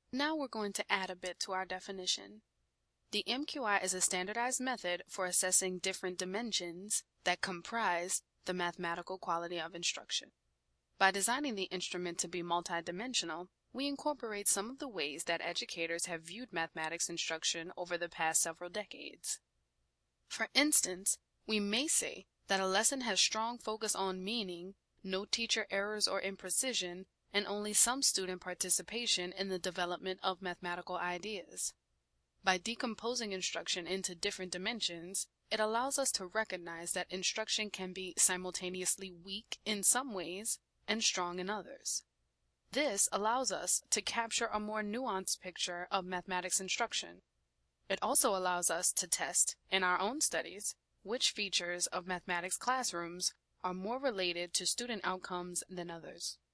Now we're going to add a bit to our definition. The MQI is a standardized method for assessing different dimensions that comprise the mathematical quality of instruction. By designing the instrument to be multidimensional, we incorporate some of the ways that educators have viewed mathematics instruction over the past several decades. For instance, we may say that a lesson has strong focus on meaning, no teacher errors or imprecision, and only some student participation in the development of mathematical ideas. By decomposing instruction into different dimensions, it allows us to recognize that instruction can be simultaneously weak in some ways and strong in others. This allows us to capture a more nuanced picture of mathematics instruction. It also allows us to test, in our own studies, which features of mathematics classrooms are more related to student outcomes than others.